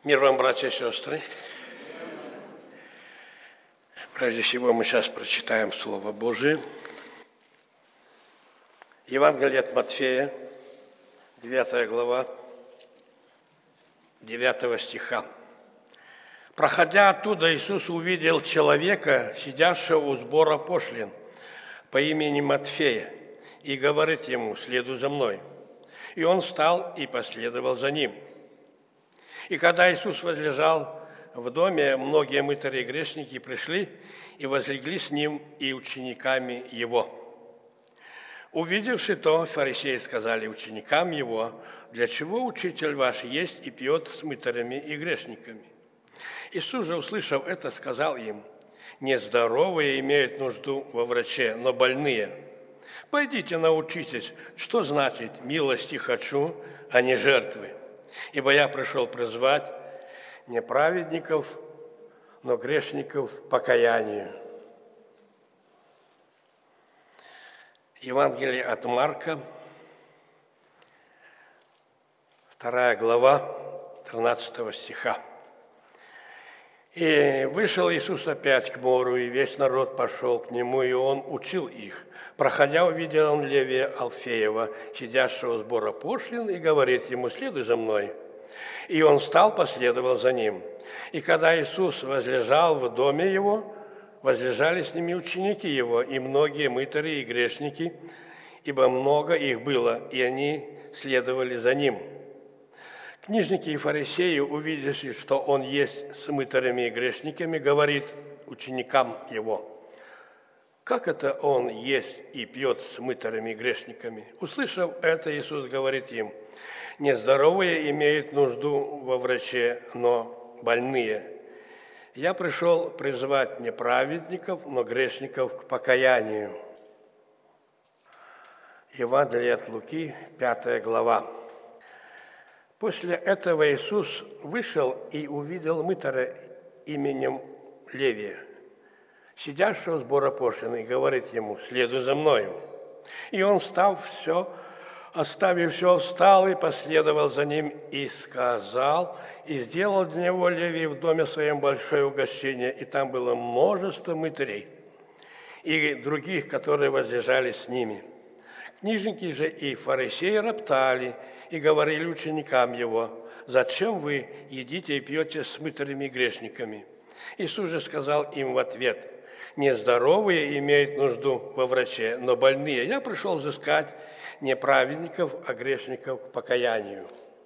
Мир вам, братья и сестры. Прежде всего, мы сейчас прочитаем Слово Божие. Евангелие от Матфея, 9 глава, 9 стиха. «Проходя оттуда, Иисус увидел человека, сидящего у сбора пошлин, по имени Матфея, и говорит ему: следуй за мной. И он встал и последовал за ним. И когда Иисус возлежал в доме, многие мытари и грешники пришли и возлегли с ним и учениками его. Увидевши то, фарисеи сказали ученикам его: для чего учитель ваш ест и пьет с мытарями и грешниками? Иисус же, услышав это, сказал им: не здоровые имеют нужду во враче, но больные. Пойдите научитесь, что значит милости хочу, а не жертвы. Ибо я пришел призвать не праведников, но грешников к покаянию». Евангелие от Марка, 2 глава, 13 стиха. «И вышел Иисус опять к морю, и весь народ пошел к нему, и он учил их. Проходя, увидел он Левия Алфеева, сидящего у сбора пошлин, и говорит ему: следуй за мной. И он встал, последовал за ним. И когда Иисус возлежал в доме его, возлежали с ними ученики его, и многие мытари и грешники, ибо много их было, и они следовали за ним. Книжники и фарисеи, увидевши, что он есть с мытарями и грешниками, говорит ученикам его: как это он ест и пьет с мытарями и грешниками? Услышав это, Иисус говорит им: нездоровые имеют нужду во враче, но больные. Я пришел призвать не праведников, но грешников к покаянию». Евангелие от Луки, 5 глава. После этого Иисус вышел и увидел мытаря именем Левия, сидящего у сбора пошлин, и говорит ему: следуй за мною. И он, оставив все, встал и последовал за ним, и сказал, и сделал для него Левий в доме своем большое угощение, и там было множество мытарей и других, которые возлежали с ними. Книжники же и фарисеи роптали и говорили ученикам его: зачем вы едите и пьете с мытарями и грешниками? Иисус же сказал им в ответ: нездоровые имеют нужду во враче, но больные. Я пришел взыскать не праведников, а грешников к покаянию.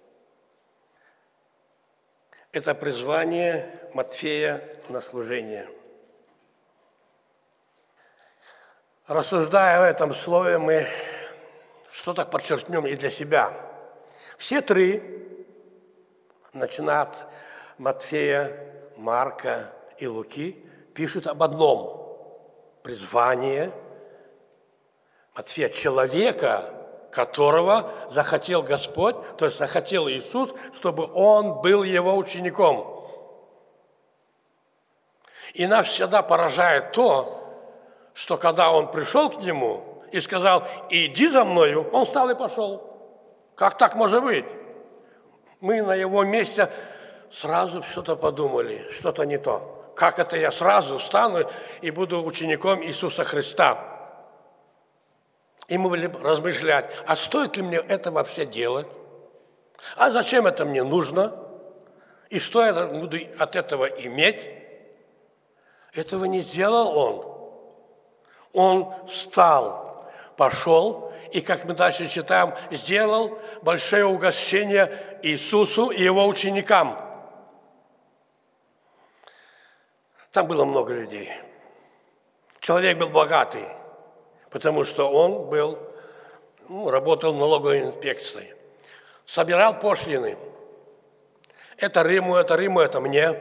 Это призвание Матфея на служение. Рассуждая о этом слове, мы что-то подчеркнем и для себя. Все три, начиная от Матфея, Марка и Луки, пишут об одном – призвание Матфея, человека, которого захотел Господь, то есть захотел Иисус, чтобы он был его учеником. И нас всегда поражает то, что когда он пришел к нему и сказал: иди за мною, он встал и пошел. Как так может быть? Мы на его месте сразу что-то подумали, что-то не то. Как это я сразу встану и буду учеником Иисуса Христа? И мы будем размышлять: а стоит ли мне это вообще делать? А зачем это мне нужно? И что я буду от этого иметь? Этого не сделал он. Он встал, пошел, и, как мы дальше читаем, сделал большое угощение Иисусу и его ученикам. Там было много людей. Человек был богатый, потому что он работал в налоговой инспекции. Собирал пошлины. Это Риму, это мне.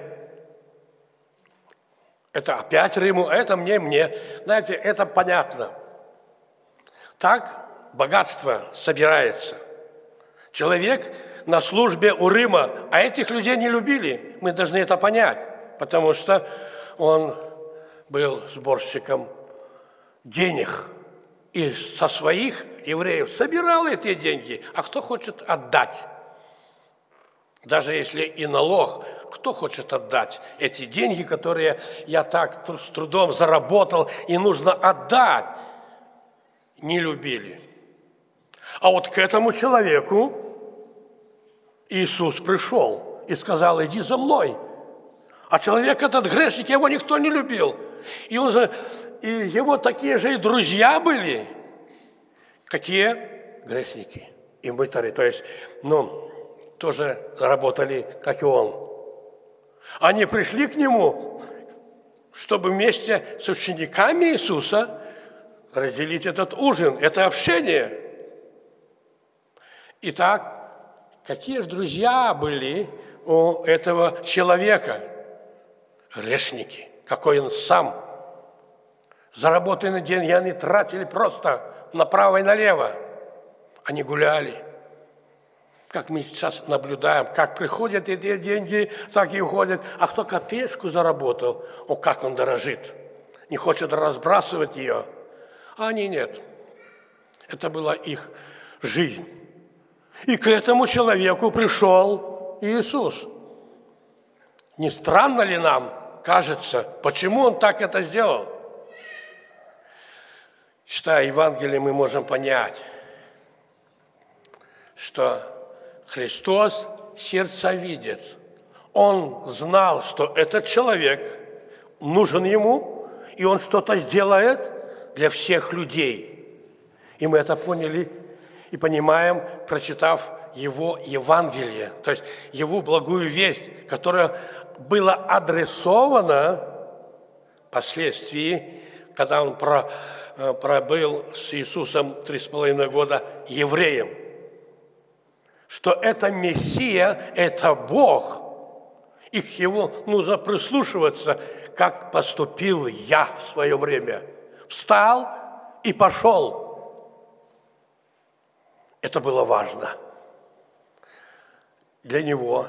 Это опять Риму, это мне. Знаете, это понятно. Так богатство собирается. Человек на службе у Рима, а этих людей не любили. Мы должны это понять, потому что он был сборщиком денег. И со своих евреев собирал эти деньги. А кто хочет отдать? Даже если и налог, кто хочет отдать эти деньги, которые я так с трудом заработал, и нужно отдать, не любили. А вот к этому человеку Иисус пришел и сказал: иди за мной. А человек этот грешник, его никто не любил. И его такие же и друзья были. Какие? Грешники и мытари. То есть, тоже работали, как и он. Они пришли к нему, чтобы вместе с учениками Иисуса разделить этот ужин, это общение. Итак, какие же друзья были у этого человека? Грешники. Какой он сам. Заработанные деньги они тратили просто направо и налево. Они гуляли. Как мы сейчас наблюдаем, как приходят эти деньги, так и уходят. А кто копеечку заработал, как он дорожит. Не хочет разбрасывать ее. А они нет. Это была их жизнь. И к этому человеку пришел Иисус. Не странно ли нам кажется, почему он так это сделал? Читая Евангелие, мы можем понять, что Христос сердцевидец. Он знал, что этот человек нужен ему, и он что-то сделает для всех людей. И мы это поняли и понимаем, прочитав его Евангелие, то есть его благую весть, которая была адресована впоследствии, когда он пробыл с Иисусом 3,5 года евреем, что это Мессия, это Бог, и к Его нужно прислушиваться, как поступил я в свое время. Встал и пошел. Это было важно для Него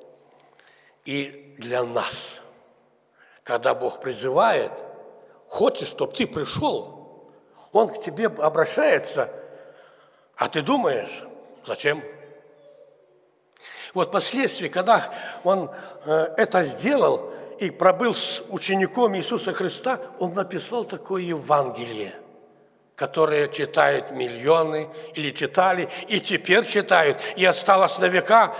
и для нас. Когда Бог призывает, хочет, чтобы ты пришел, Он к тебе обращается, а ты думаешь, зачем? Вот впоследствии, когда он это сделал и пробыл с учеником Иисуса Христа, он написал такое Евангелие, которое читают миллионы, или читали, и теперь читают, и осталось на века.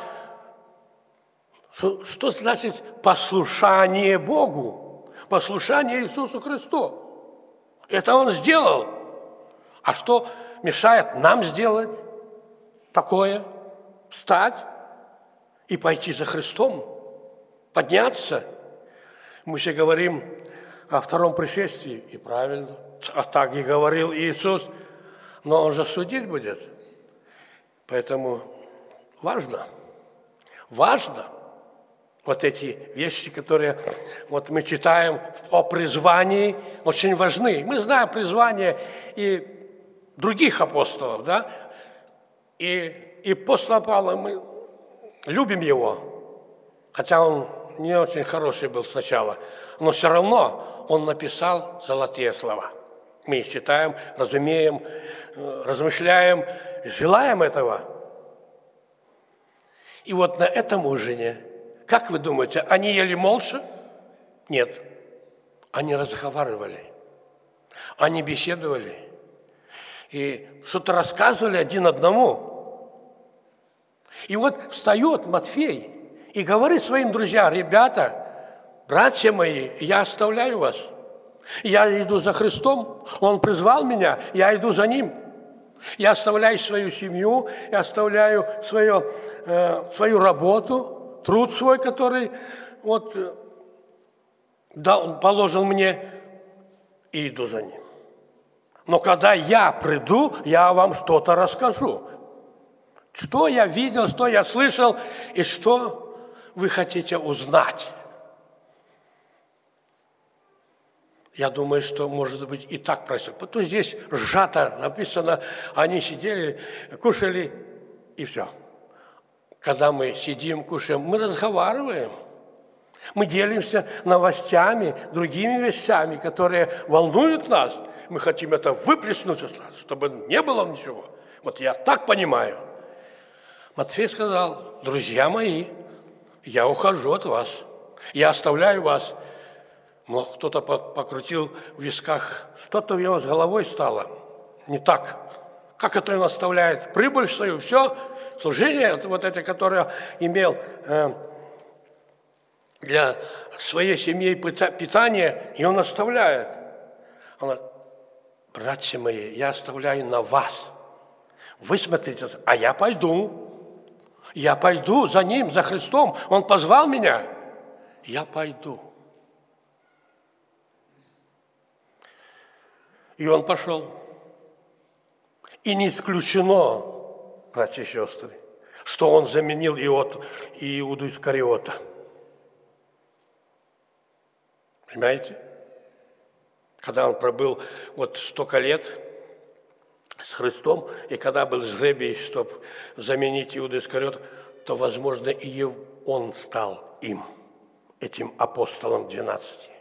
Что значит послушание Богу? Послушание Иисусу Христу. Это Он сделал. А что мешает нам сделать такое? Встать и пойти за Христом, подняться. Мы все говорим о втором пришествии, и правильно, а так и говорил Иисус, но Он же судить будет. Поэтому важно вот эти вещи, которые вот мы читаем о призвании, очень важны. Мы знаем призвание и других апостолов, да, и апостола Павла мы любим его, хотя он не очень хороший был сначала, но все равно он написал золотые слова. Мы их читаем, разумеем, размышляем, желаем этого. И вот на этом ужине, как вы думаете, они ели молча? Нет. Они разговаривали, они беседовали и что-то рассказывали один одному. И вот встает Матфей и говорит своим друзьям: ребята, братья мои, я оставляю вас. Я иду за Христом, Он призвал меня, я иду за Ним. Я оставляю свою семью, я оставляю свою работу, труд свой, который вот Он положил мне, и иду за Ним. Но когда я приду, я вам что-то расскажу. Что я видел, что я слышал, и что вы хотите узнать. Я думаю, что, может быть, и так происходит. Потом здесь сжато написано, они сидели, кушали, и все. Когда мы сидим, кушаем, мы разговариваем. Мы делимся новостями, другими вещами, которые волнуют нас. Мы хотим это выплеснуть из нас, чтобы не было ничего. Вот я так понимаю. Матфей сказал: друзья мои, я ухожу от вас, я оставляю вас. Но кто-то покрутил в висках, что-то у него с головой стало не так. Как это он оставляет? Прибыль свою, все, служение, вот это, которое имел для своей семьи питание, и он оставляет. Он говорит, братья мои, я оставляю на вас. Вы смотрите, а я пойду за Ним, за Христом. Он позвал меня, я пойду. И он пошел. И не исключено, братья и сестры, что он заменил Иуду Искариота. Понимаете? Когда он пробыл вот столько лет с Христом, и когда был жребий, чтобы заменить Иуду Искариота, то, возможно, и он стал им, этим апостолом 12.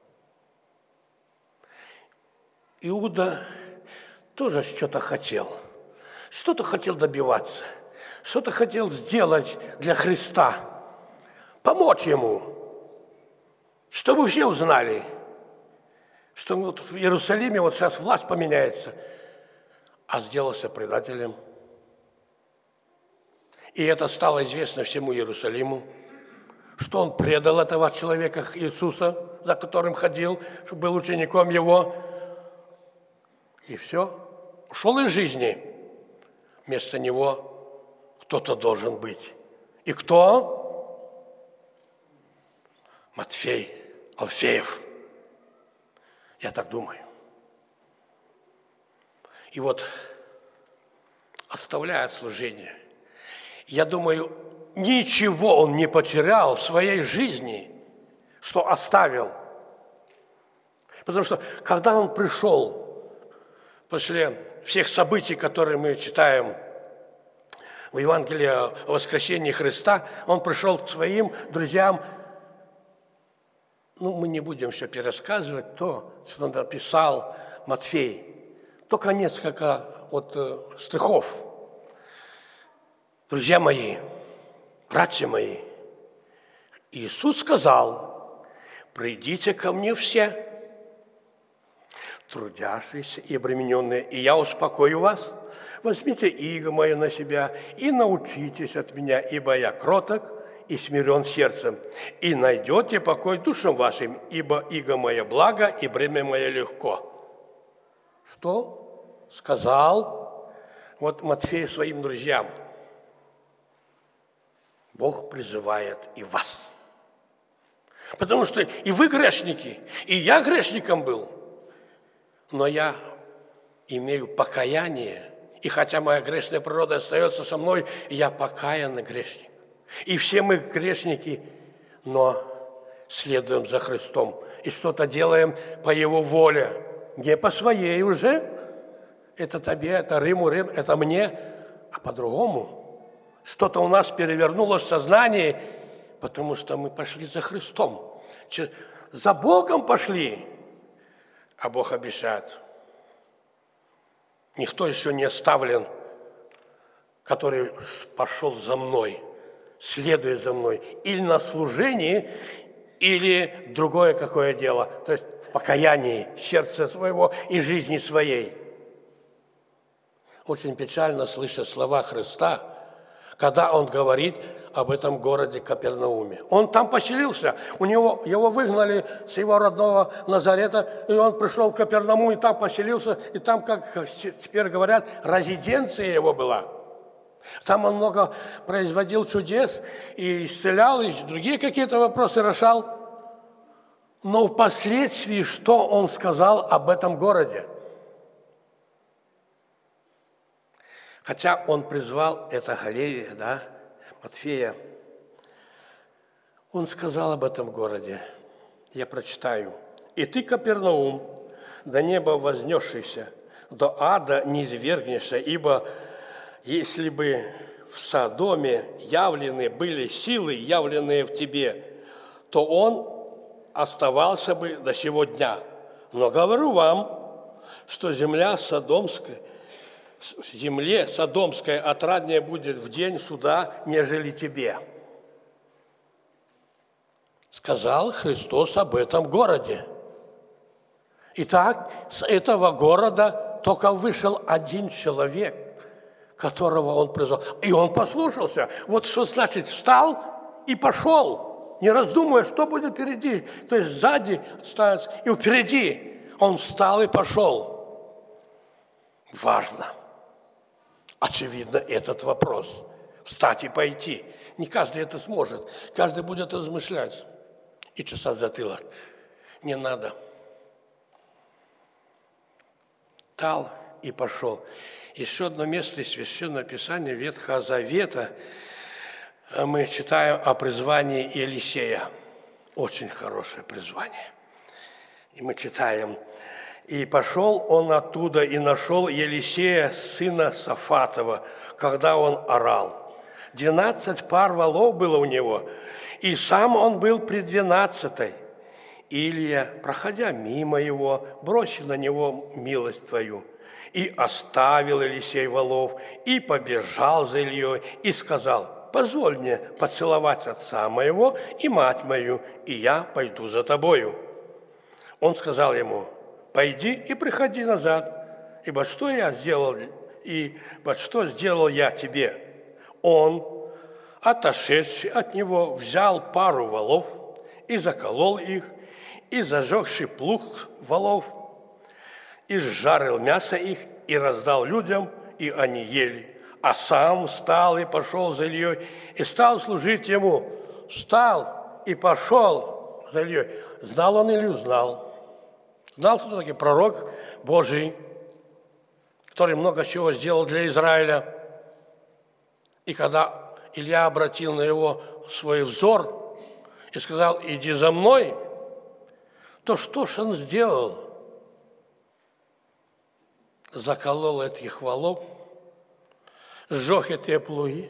Иуда тоже что-то хотел добиваться, что-то хотел сделать для Христа, помочь Ему, чтобы все узнали, что вот в Иерусалиме вот сейчас власть поменяется, а сделался предателем. И это стало известно всему Иерусалиму, что он предал этого человека Иисуса, за которым ходил, чтобы был учеником Его. И все, ушел из жизни. Вместо него кто-то должен быть. И кто? Матфей, Алфеев. Я так думаю. И вот оставляет служение. Я думаю, ничего он не потерял в своей жизни, что оставил. Потому что когда он пришел, после всех событий, которые мы читаем в Евангелии о воскресении Христа, он пришел к своим друзьям. Мы не будем все пересказывать, то, что он написал Матфей. Только несколько штрихов. Друзья мои, братья мои, Иисус сказал, придите ко мне все, трудящиеся и обремененные, и я успокою вас. Возьмите иго мое на себя и научитесь от меня, ибо я кроток и смирен сердцем, и найдете покой душам вашим, ибо иго мое благо и бремя мое легко. Что сказал Матфей своим друзьям? Бог призывает и вас. Потому что и вы грешники, и я грешником был. Но я имею покаяние, и хотя моя грешная природа остается со мной, я покаянный грешник. И все мы грешники, но следуем за Христом и что-то делаем по Его воле, не по своей уже. Это тебе, это Рим, это мне, а по-другому. Что-то у нас перевернулось в сознании, потому что мы пошли за Христом. За Богом пошли. А Бог обещает, никто еще не оставлен, который пошел за мной, следует за мной, или на служении, или другое какое дело, то есть в покаянии сердца своего и жизни своей. Очень печально слышать слова Христа, когда Он говорит об этом городе Капернауме. Он там поселился, его выгнали с его родного Назарета, и он пришел в Капернаум, и там поселился, и там, как теперь говорят, резиденция его была. Там он много производил чудес, и исцелял, и другие какие-то вопросы решал. Но впоследствии, что он сказал об этом городе? Хотя он призвал, это Галилея, Матфея, он сказал об этом городе, я прочитаю. «И ты, Капернаум, до неба вознесшийся, до ада не извергнешься, ибо если бы в Содоме явлены были силы, явленные в тебе, то он оставался бы до сего дня. Но говорю вам, что земле Содомской отраднее будет в день суда, нежели тебе». сказал Христос об этом городе. Итак, с этого города только вышел один человек, которого он призвал. И он послушался. Вот что значит встал и пошел, не раздумывая, что будет впереди. То есть сзади ставится и впереди. Он встал и пошел. Важно. Очевидно, этот вопрос. Встать и пойти. Не каждый это сможет. Каждый будет размышлять и чесать затылок. Не надо. Встал и пошел. Еще одно место из Священного Писания Ветхого Завета мы читаем о призвании Елисея. Очень хорошее призвание. И мы читаем: «И пошел он оттуда и нашел Елисея, сына Сафатова, когда он орал. 12 пар волов было у него, и сам он был при 12-й. Илья, проходя мимо его, бросил на него милость твою. И оставил Елисей волов, и побежал за Ильей, и сказал: позволь мне поцеловать отца моего и мать мою, и я пойду за тобою. Он сказал ему: пойди и приходи назад, ибо что я сделал, что сделал я тебе? Он, отошедший от него, взял пару волов и заколол их, и зажегший плуг волов, и сжарил мясо их, и раздал людям, и они ели. А сам встал и пошел за Ильей, и стал служить ему. Встал и пошел за Ильей. Знал он Илью? Знал. Знал, кто такой пророк Божий, который много чего сделал для Израиля. И когда Илья обратил на его свой взор и сказал: иди за мной, то что ж он сделал? Заколол этих волов, сжег эти плуги,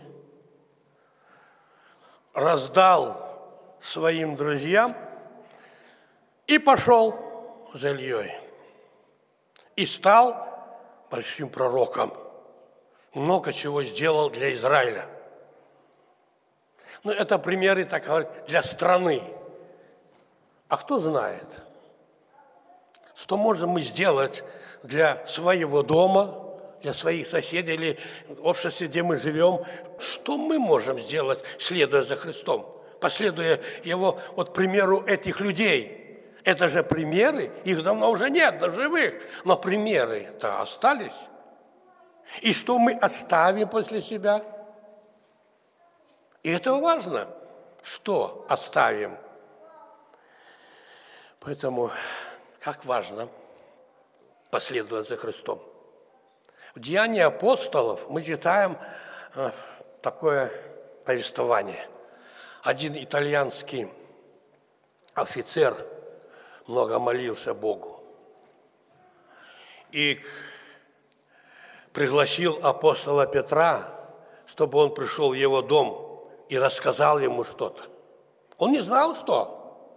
раздал своим друзьям и пошел за Ильей. И стал большим пророком. Много чего сделал для Израиля. Но это примеры, так говорить, для страны. А кто знает, что можем мы сделать для своего дома, для своих соседей или в обществе, где мы живем? Что мы можем сделать, следуя за Христом, последуя Его, вот примеру этих людей? Это же примеры, их давно уже нет, живых, но примеры-то остались. И что мы оставим после себя? И это важно, что оставим. Поэтому как важно последовать за Христом. В Деянии апостолов мы читаем такое повествование. Один итальянский офицер много молился Богу и пригласил апостола Петра, чтобы он пришел в его дом и рассказал ему что-то. Он не знал, что.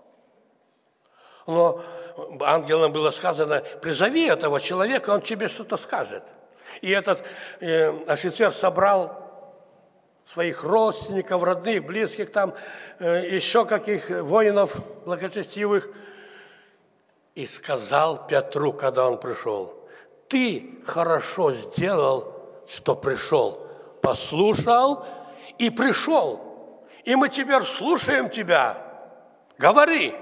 Но ангелам было сказано: призови этого человека, он тебе что-то скажет. И этот офицер собрал своих родственников, родных, близких, там еще каких воинов благочестивых, и сказал Петру, когда он пришел: ты хорошо сделал, что пришел, послушал и пришел. И мы теперь слушаем тебя. Говори.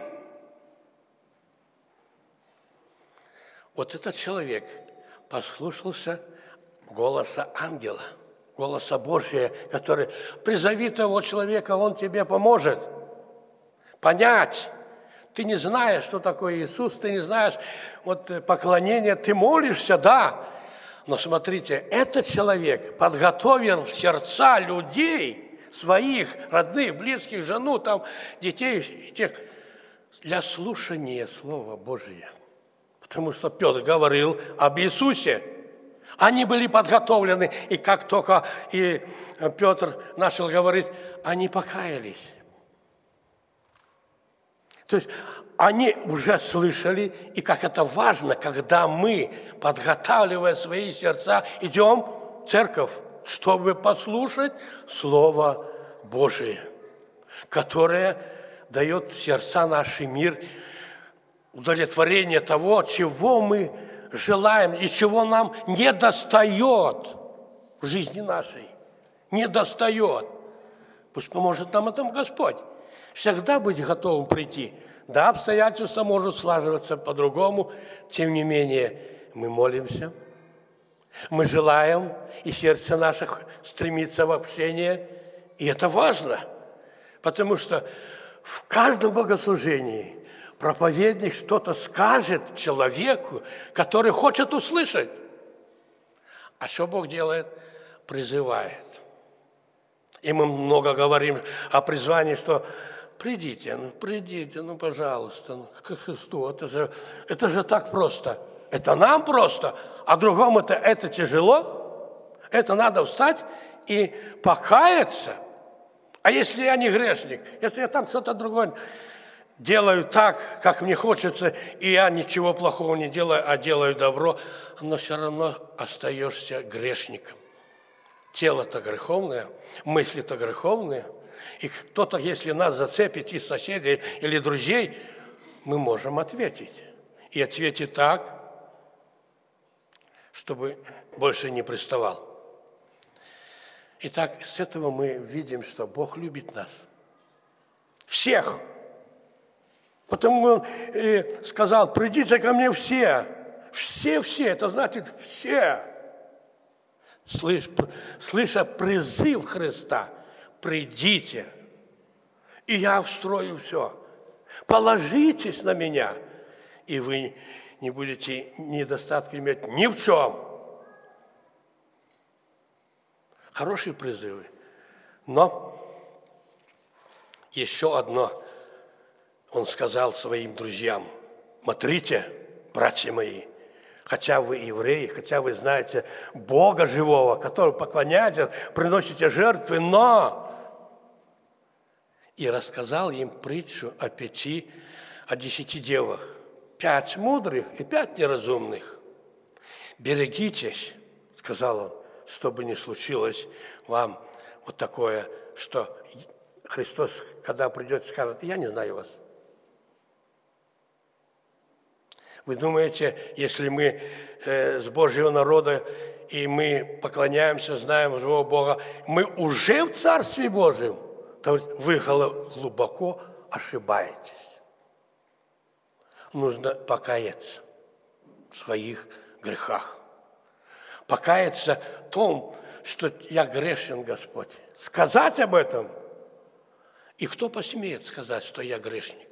Вот этот человек послушался голоса ангела, голоса Божия, который: призови того человека, он тебе поможет понять. Ты не знаешь, что такое Иисус, ты не знаешь вот поклонение, ты молишься, да. Но смотрите, этот человек подготовил сердца людей, своих родных, близких, жену, там, детей, тех, для слушания Слова Божия. Потому что Петр говорил об Иисусе. Они были подготовлены, и как только и Петр начал говорить, они покаялись. То есть они уже слышали, и как это важно, когда мы, подготавливая свои сердца, идем в церковь, чтобы послушать Слово Божие, которое дает в сердца наши мир, удовлетворение того, чего мы желаем и чего нам недостает в жизни нашей. Недостает. Пусть поможет нам этому Господь. Всегда быть готовым прийти. Да, обстоятельства могут слаживаться по-другому, тем не менее мы молимся, мы желаем, и сердце наше стремится в общение, и это важно, потому что в каждом богослужении проповедник что-то скажет человеку, который хочет услышать. А что Бог делает? Призывает. И мы много говорим о призвании, что придите, пожалуйста, к Христу. Это же так просто. Это нам просто, а другому это тяжело. Это надо встать и покаяться. А если я не грешник, если я там что-то другое делаю так, как мне хочется, и я ничего плохого не делаю, а делаю добро, но все равно остаешься грешником. Тело-то греховное, мысли-то греховные. И кто-то, если нас зацепит из соседей или друзей, мы можем ответить. И ответить так, чтобы больше не приставал. Итак, с этого мы видим, что Бог любит нас. Всех. Потому Он сказал, придите ко мне все. Все, это значит все. Слыша призыв Христа, придите, и я встрою все. Положитесь на меня, и вы не будете недостатка иметь ни в чем. Хорошие призывы. Но еще одно Он сказал своим друзьям. Смотрите, братья мои, хотя вы евреи, хотя вы знаете Бога живого, который поклоняетесь, приносите жертвы, но... И рассказал им притчу о 10 девах. 5 мудрых и 5 неразумных. Берегитесь, сказал он, чтобы не случилось вам вот такое, что Христос, когда придет, скажет, я не знаю вас. Вы думаете, если мы с Божьего народа, и мы поклоняемся, знаем живого Бога, мы уже в Царстве Божьем, то вы глубоко ошибаетесь. Нужно покаяться в своих грехах. Покаяться в том, что я грешен, Господь. Сказать об этом. И кто посмеет сказать, что я грешник?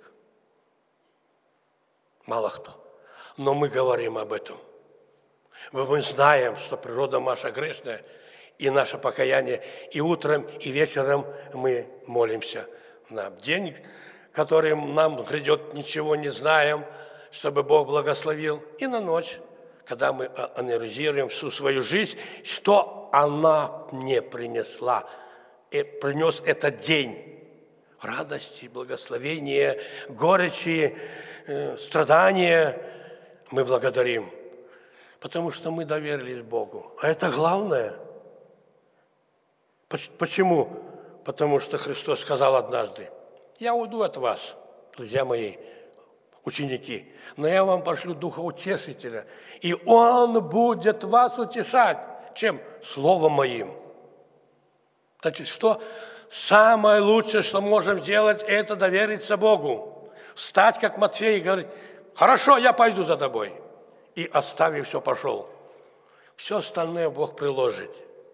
Мало кто. Но мы говорим об этом. Мы знаем, что природа наша грешная, и наше покаяние, и утром, и вечером мы молимся. На день, который нам грядет, ничего не знаем, чтобы Бог благословил, и на ночь, когда мы анализируем всю свою жизнь, что она мне принесла, и принес этот день радости, благословения, горечи, страдания. Мы благодарим, потому что мы доверились Богу. А это главное. Почему? Потому что Христос сказал однажды, я уйду от вас, друзья мои, ученики, но я вам пошлю Духа Утешителя, и Он будет вас утешать. Чем? Словом Моим. Значит, что? Самое лучшее, что можем сделать, это довериться Богу. Встать, как Матфей, и говорить, хорошо, я пойду за тобой. И оставив все, пошел. Все остальное Бог приложит.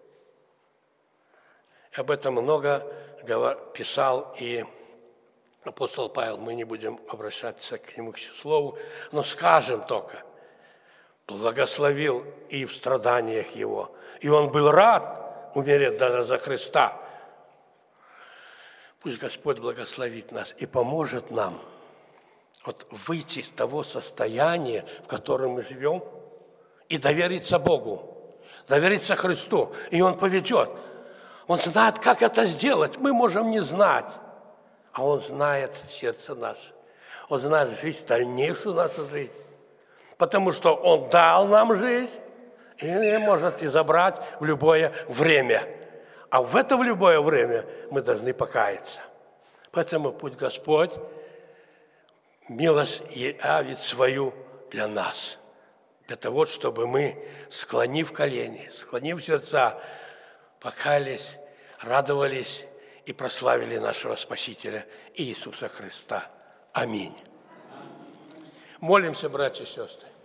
Об этом много писал и апостол Павел. Мы не будем обращаться к нему, к слову, но скажем только, благословил и в страданиях его. И он был рад умереть даже за Христа. Пусть Господь благословит нас и поможет нам вот выйти из того состояния, в котором мы живем, и довериться Богу, довериться Христу. И Он поведет. Он знает, как это сделать. Мы можем не знать. А Он знает сердце наше. Он знает жизнь, дальнейшую нашу жизнь. Потому что Он дал нам жизнь и может и забрать в любое время. А в это в любое время мы должны покаяться. Поэтому пусть Господь милость явит свою для нас, для того, чтобы мы, склонив колени, склонив сердца, покаялись, радовались и прославили нашего Спасителя Иисуса Христа. Аминь. Молимся, братья и сестры.